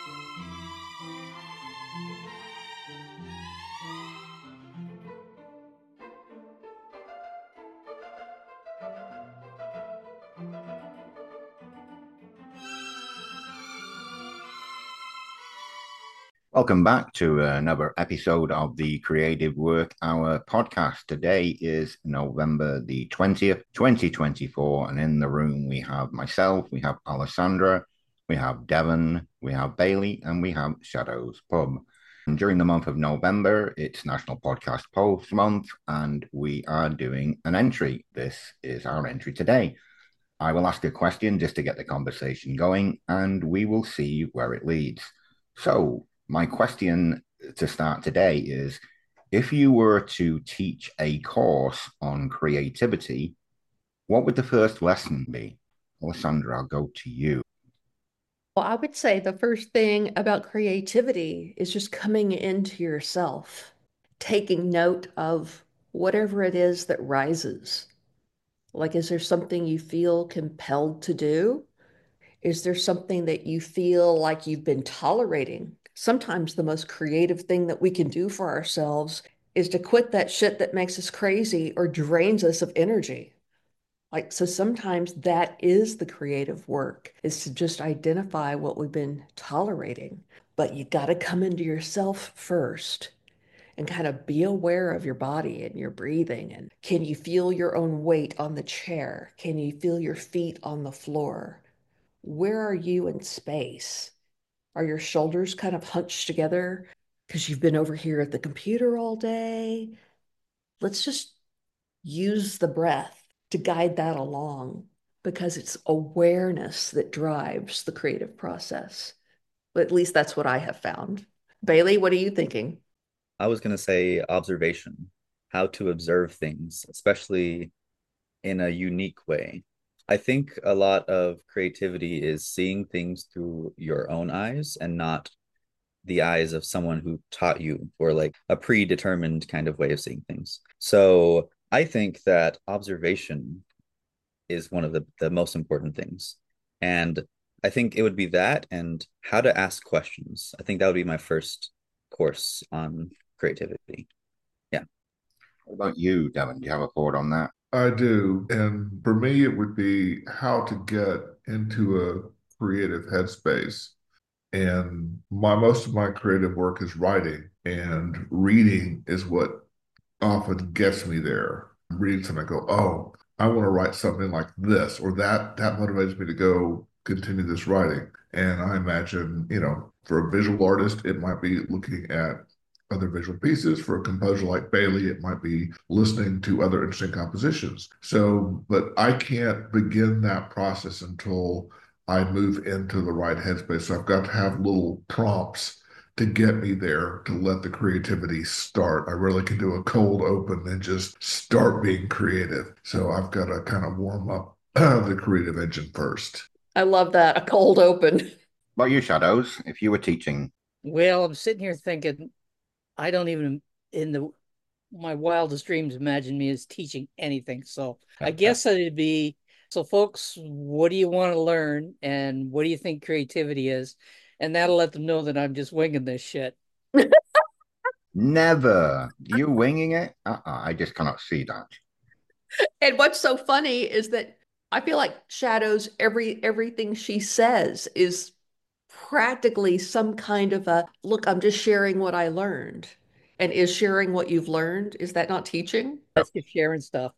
Welcome back to another episode of the Creative Work Hour podcast. Today is November the 20th, 2024, and in the room we have myself, we have Alessandra, we have Devon, we have Bailey, and we have Shadows Pub. And during the month of November, it's National Podcast Post Month, and we are doing an entry. This is our entry today. I will ask a question just to get the conversation going, and we will see where it leads. So, my question to start today is, if you were to teach a course on creativity, what would the first lesson be? Alessandra, I'll go to you. Well, I would say the first thing about creativity is just coming into yourself, taking note of whatever it is that rises. Like, is there something you feel compelled to do? Is there something that you feel like you've been tolerating? Sometimes the most creative thing that we can do for ourselves is to quit that shit that makes us crazy or drains us of energy. Like, so sometimes that is the creative work, is to just identify what we've been tolerating. But you got to come into yourself first and kind of be aware of your body and your breathing. And can you feel your own weight on the chair? Can you feel your feet on the floor? Where are you in space? Are your shoulders kind of hunched together because you've been over here at the computer all day? Let's just use the breath to guide that along because it's awareness that drives the creative process. At least that's what I have found. Bailey, what are you thinking? I was going to say observation, how to observe things, especially in a unique way. I think a lot of creativity is seeing things through your own eyes and not the eyes of someone who taught you or like a predetermined kind of way of seeing things. So I think that observation is one of the most important things. And I think it would be that and how to ask questions. I think that would be my first course on creativity. Yeah. What about you, Devon? Do you have a thought on that? I do. And for me, it would be how to get into a creative headspace. And most of my creative work is writing, and reading is what often gets me there. I'm reading something, I go, oh, I want to write something like this, or that motivates me to go continue this writing. And I imagine, for a visual artist, it might be looking at other visual pieces. For a composer like Bailey, it might be listening to other interesting compositions. So, but I can't begin that process until I move into the right headspace. So I've got to have little prompts to get me there to let the creativity start. I really can do a cold open and just start being creative. So I've got to kind of warm up the creative engine first. I love that. A cold open. What about you, Shadows? If you were teaching, Well, I'm sitting here thinking, I don't even in the my wildest dreams imagine me as teaching anything. So I guess it'd be so, folks, what do you want to learn and what do you think creativity is? And that'll let them know that I'm just winging this shit. never. You winging it? I just cannot see that. And what's so funny is that I feel like Shadows, everything she says is practically some kind of a look, I'm just sharing what I learned. And is sharing what you've learned, is that not teaching? That's just sharing stuff.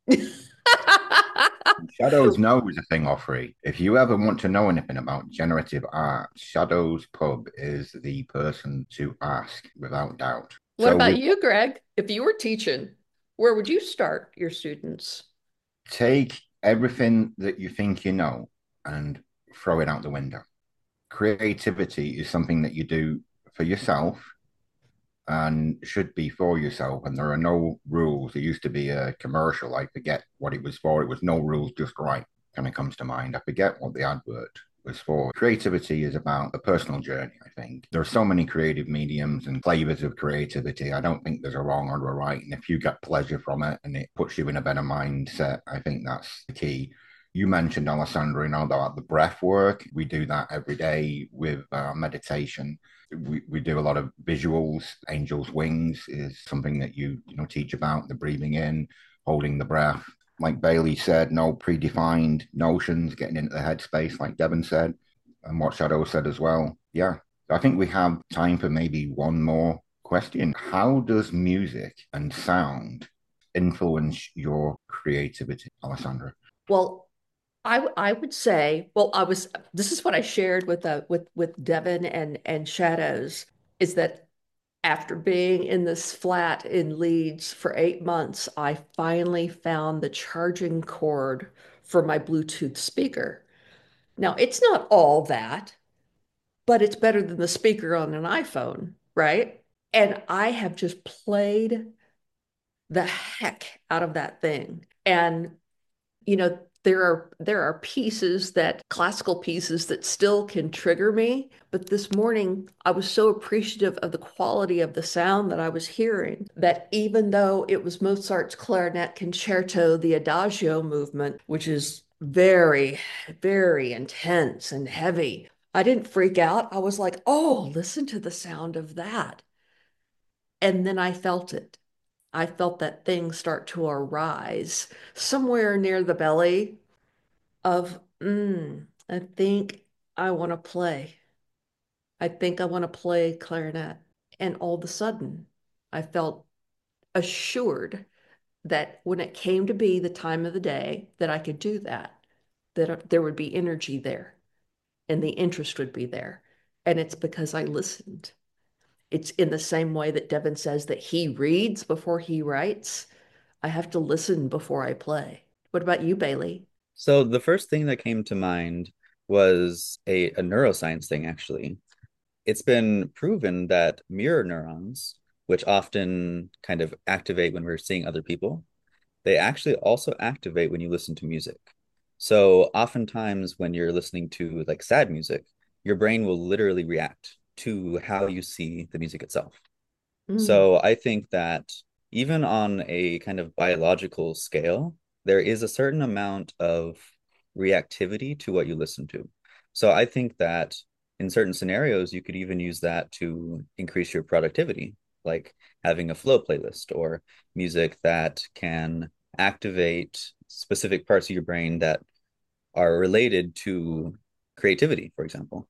Shadows knows a thing or three. If you ever want to know anything about generative art, Shadows Pub is the person to ask without doubt. What So about we you, Greg? If you were teaching, where would you start your students? take everything that you think you know and throw it out the window. Creativity is something that you do for yourself and should be for yourself. And there are no rules. There used to be a commercial. I forget what it was for. It was no rules, just right. Kind of comes to mind. I forget what the advert was for. Creativity is about a personal journey, I think. There are so many creative mediums and flavors of creativity. I don't think there's a wrong or a right. And if you get pleasure from it and it puts you in a better mindset, I think that's the key. You mentioned, Alessandra, the breath work. We do that every day with meditation. We do a lot of visuals. Angel's wings is something that you teach about, the breathing in, holding the breath. Like Bailey said, no predefined notions, getting into the headspace, like Devin said, and what Shadow said as well. Yeah, I think we have time for maybe one more question. How does music and sound influence your creativity, Alessandra? Well, I would say, this is what I shared with Devin and Shadows, is that after being in this flat in Leeds for 8 months, I finally found the charging cord for my Bluetooth speaker. Now, it's not all that, but it's better than the speaker on an iPhone, right? And I have just played the heck out of that thing. And there are pieces that classical pieces that still can trigger me, but this morning I was so appreciative of the quality of the sound that I was hearing that even though it was Mozart's clarinet concerto, the Adagio movement, which is very, very intense and heavy, I didn't freak out. I was like, oh, listen to the sound of that. And then I felt it. I felt that thing start to arise somewhere near the belly of, I think I want to play. I think I want to play clarinet. And all of a sudden, I felt assured that when it came to be the time of the day that I could do that, that there would be energy there and the interest would be there. And it's because I listened. It's in the same way that Devin says that he reads before he writes. I have to listen before I play. What about you, Bailey? So the first thing that came to mind was a neuroscience thing, actually. It's been proven that mirror neurons, which often kind of activate when we're seeing other people, they actually also activate when you listen to music. So oftentimes when you're listening to like sad music, your brain will literally react to how you see the music itself. Mm. So I think that even on a kind of biological scale, there is a certain amount of reactivity to what you listen to. So I think that in certain scenarios, you could even use that to increase your productivity, like having a flow playlist or music that can activate specific parts of your brain that are related to creativity, for example.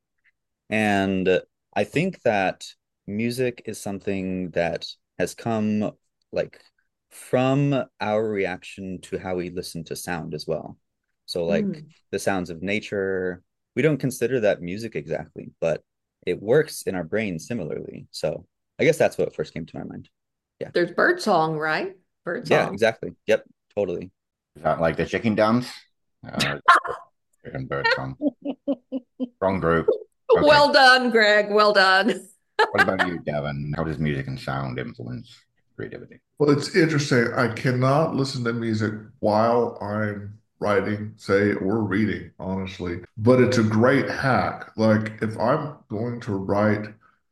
And I think that music is something that has come like from our reaction to how we listen to sound as well. So like Mm. the sounds of nature, we don't consider that music exactly, but it works in our brain similarly. So I guess that's what first came to my mind. Yeah. There's birdsong, right? Yeah, Birdsong. exactly. Yep, totally. Is that like the chicken dance? Uh, Chicken bird song. Wrong group. Okay. Well done, Greg. Well done. What about you, Devin? How does music and sound influence creativity? Well, it's interesting. I cannot listen to music while I'm writing, say, or reading, honestly. But it's a great hack. Like if I'm going to write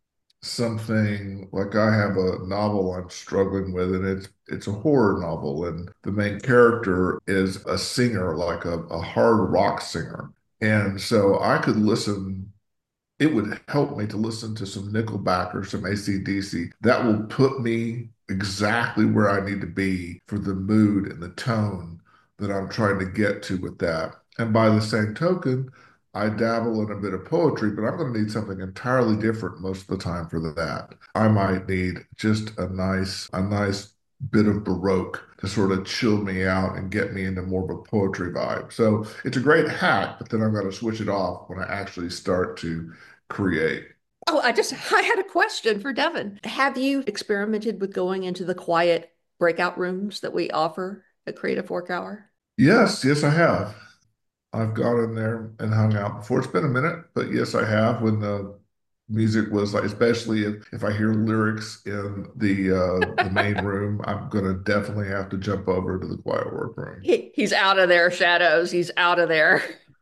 something, like I have a novel I'm struggling with, and it's a horror novel, and the main character is a singer, like a hard rock singer. And so I could listen, it would help me to listen to some Nickelback or some AC/DC. That will put me exactly where I need to be for the mood and the tone that I'm trying to get to with that. And by the same token, I dabble in a bit of poetry, but I'm going to need something entirely different most of the time for that. I might need just a nice bit of Baroque to sort of chill me out and get me into more of a poetry vibe. So it's a great hack, but then I've got to switch it off when I actually start to create. Oh, I had a question for Devin. Have you experimented with going into the quiet breakout rooms that we offer at Creative Work Hour? Yes, yes, I have. I've gone in there and hung out before. It's been a minute, but yes, I have when the music was like, especially if I hear lyrics in the main room, I'm gonna definitely have to jump over to the quiet work room. He's out of there, Shadows. He's out of there.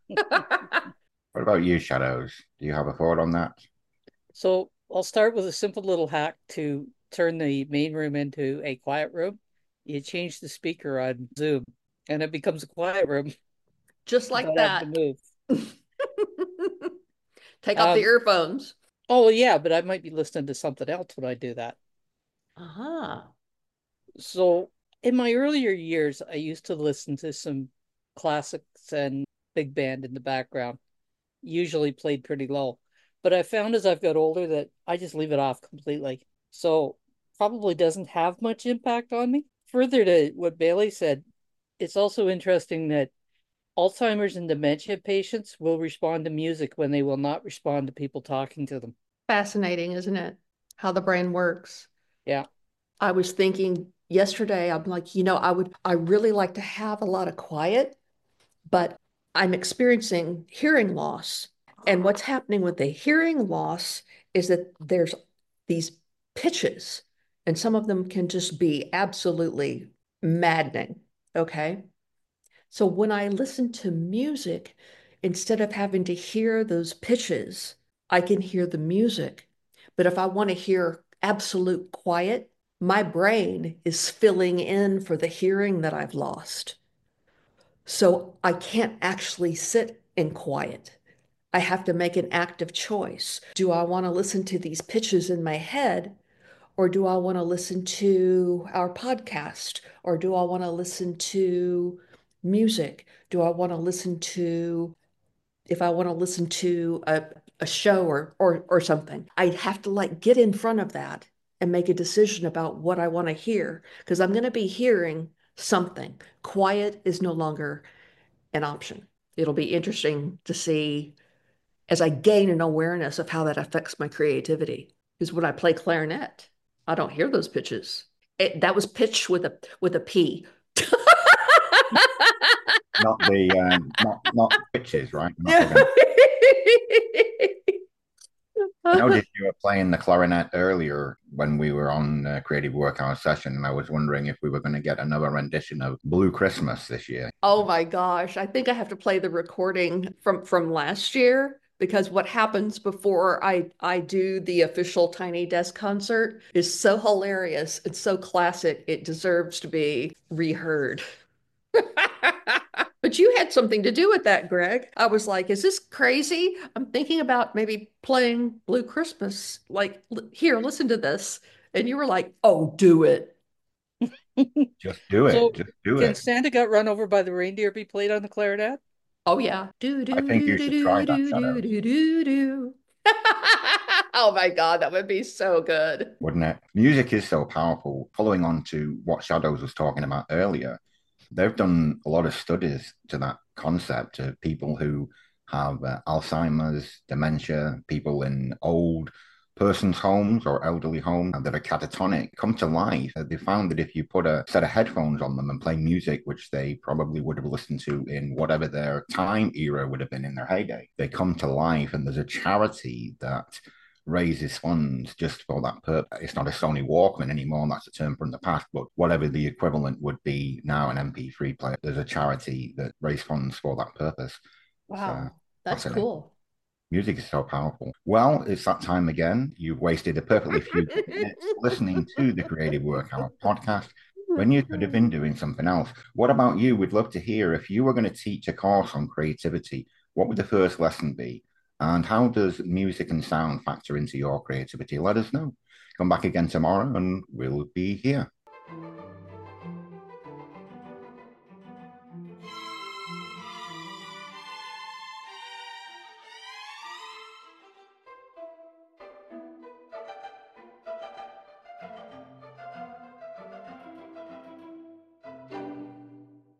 What about you, Shadows? Do you have a thought on that? So I'll start with a simple little hack to turn the main room into a quiet room. You change the speaker on Zoom and it becomes a quiet room. Just like Don't have to that. move. Take off the Um, earphones. oh yeah, but I might be listening to something else when I do that. Uh-huh. So in my earlier years, I used to listen to some classics and big band in the background, usually played pretty low. But I found as I've got older that I just leave it off completely. So probably doesn't have much impact on me. Further to what Bailey said, it's also interesting that Alzheimer's and dementia patients will respond to music when they will not respond to people talking to them. Fascinating, isn't it? How the brain works. Yeah. I was thinking yesterday, I'm like, I really like to have a lot of quiet, but I'm experiencing hearing loss. And what's happening with the hearing loss is that there's these pitches, and some of them can just be absolutely maddening. Okay. So when I listen to music, instead of having to hear those pitches, I can hear the music. But if I want to hear absolute quiet, my brain is filling in for the hearing that I've lost. So I can't actually sit in quiet. I have to make an active choice. Do I want to listen to these pitches in my head, or do I want to listen to our podcast? Or do I want to listen to music? Do I want to listen to, if I want to listen to a show or something? I have to like get in front of that and make a decision about what I want to hear because I'm going to be hearing something. Quiet is no longer an option. It'll be interesting to see as I gain an awareness of how that affects my creativity. Because when I play clarinet, I don't hear those pitches. That was pitch with a P. Not pitches, right? I noticed you were playing the clarinet earlier when we were on Creative Work Hour session, and I was wondering if we were going to get another rendition of Blue Christmas this year. Oh my gosh, I think I have to play the recording from last year because what happens before I do the official Tiny Desk concert is so hilarious. It's so classic. It deserves to be reheard. But you had something to do with that, Greg. I was like, is this crazy? I'm thinking about maybe playing Blue Christmas. Like, here, listen to this. And you were like, oh, do it. Just do it. So Just do can it. Santa Got Run Over by the Reindeer be played on the clarinet? Oh, yeah. Do, I do, think do, you do, should try do, that, do, Shadow. do, do, do, do. Oh my God, that would be so good. Wouldn't it? Music is so powerful. Following on to what Shadows was talking about earlier, they've done a lot of studies to that concept of people who have Alzheimer's, dementia, people in old persons' homes or elderly homes that are catatonic come to life. They found that if you put a set of headphones on them and play music, which they probably would have listened to in whatever their time era would have been in their heyday, they come to life. And there's a charity that raises funds just for that purpose. It's not a Sony Walkman anymore, and that's a term from the past, but whatever the equivalent would be now, an MP3 player, there's a charity that raises funds for that purpose. Wow, that's fascinating. cool. Music is so powerful. Well, it's that time again. You've wasted a perfectly few minutes listening to the Creative Work Hour podcast when you could have been doing something else. What about you? We'd love to hear if you were going to teach a course on creativity, what would the first lesson be? And how does music and sound factor into your creativity? Let us know. Come back again tomorrow and we'll be here.